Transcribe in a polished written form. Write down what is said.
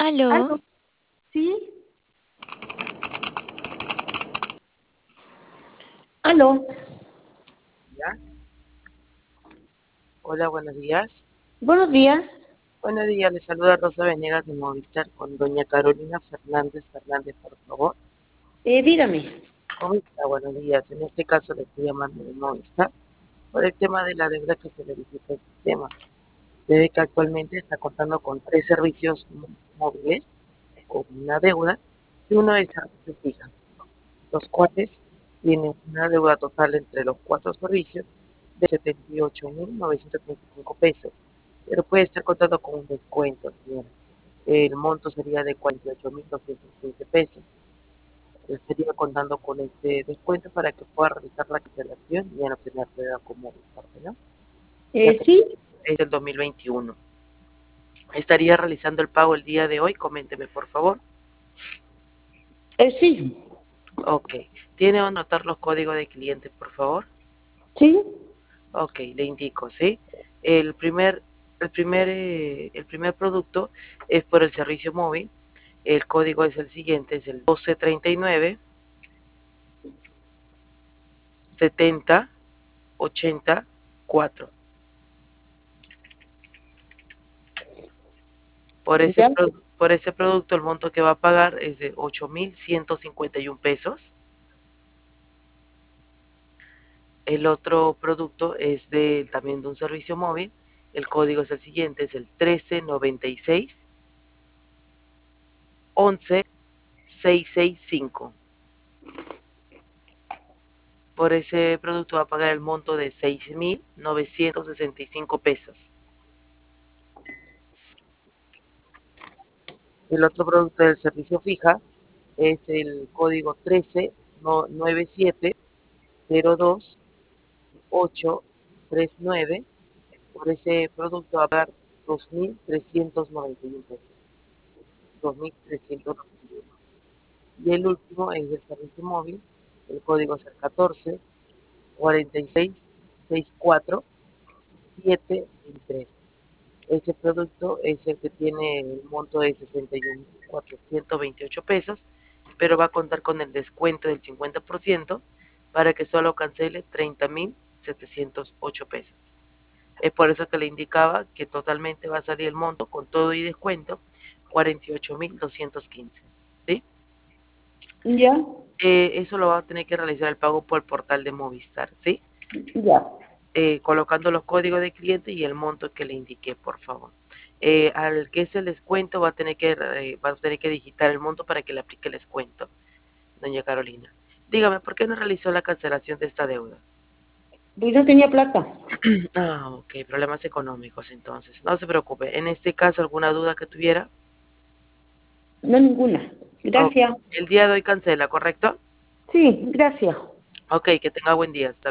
Aló, ¿Aló? ¿Sí? ¿Aló? ¿Ya? Hola, buenos días. Buenos días. Buenos días, le saluda Rosa Venegas de Movistar con doña Carolina Fernández, por favor. Dígame. ¿Cómo está? Buenos días. En este caso le estoy llamando de Movistar por el tema de la deuda que se verifica en el sistema. Debe que actualmente está contando con tres servicios móviles con una deuda y uno es servicio fija, los cuales tienen una deuda total entre los cuatro servicios de 78.935 pesos, pero puede estar contando con un descuento, señora. El monto sería de 48.215 pesos. Estaría contando con este descuento para que pueda realizar la cancelación y ya no tener deuda como parte, ¿no? Ya que Sí, es del 2021. ¿Estaría realizando el pago el día de hoy? Coménteme, por favor. sí, Ok. ¿Tiene que anotar los códigos de cliente, por favor? sí. Ok, le indico, ¿sí? El primer, el primer producto es por el servicio móvil. El código es el siguiente, es el 1239 70 84. Por ese, Ya. por ese producto el monto que va a pagar es de 8.151 pesos. El otro producto es también de un servicio móvil. El código es el siguiente, es el 1396 11 665. Por ese producto va a pagar el monto de 6.965 pesos. El otro producto del servicio fija es el código 139702 839. Por ese producto va a pagar 2.391 pesos. 2.391. Y el último es el servicio móvil. El código es el 14 46 64 723. Ese producto es el que tiene el monto de 61.428 pesos, pero va a contar con el descuento del 50% para que solo cancele 30.708 pesos. Es por eso que le indicaba que totalmente va a salir el monto con todo y descuento 48.215. ¿Sí? Ya, Eso lo va a tener que realizar el pago por el portal de Movistar, ¿sí? ya. Colocando los códigos de cliente y el monto que le indiqué, por favor. Al que es el descuento va a tener que digitar el monto para que le aplique el descuento, doña Carolina. Dígame, ¿por qué no realizó la cancelación de esta deuda? Pues no tenía plata. Ok, problemas económicos entonces. No se preocupe. En este caso, ¿alguna duda que tuviera? No ninguna. Ok. Gracias. El día de hoy cancela, ¿correcto? Sí, gracias. Ok, que tenga buen día. Hasta